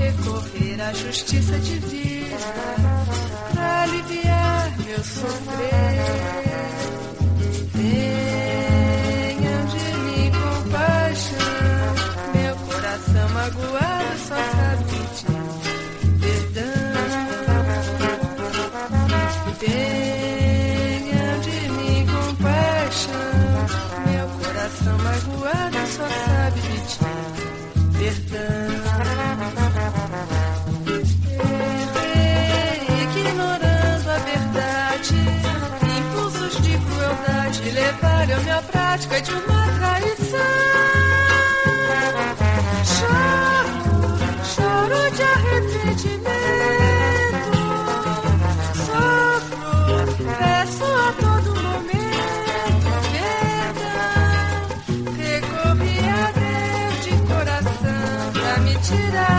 recorrer à justiça divina pra aliviar meu sofrer. Tenham de mim compaixão, meu coração magoado só sabe pedir perdão. Tenham de mim compaixão, meu coração magoado só sabe pedir perdão. Ignorando a verdade, impulsos de crueldade levaram-me à prática de uma traição. Choro de arrependimento, sofro, peço a todo momento perdão. Recorri a Deus de coração pra me tirar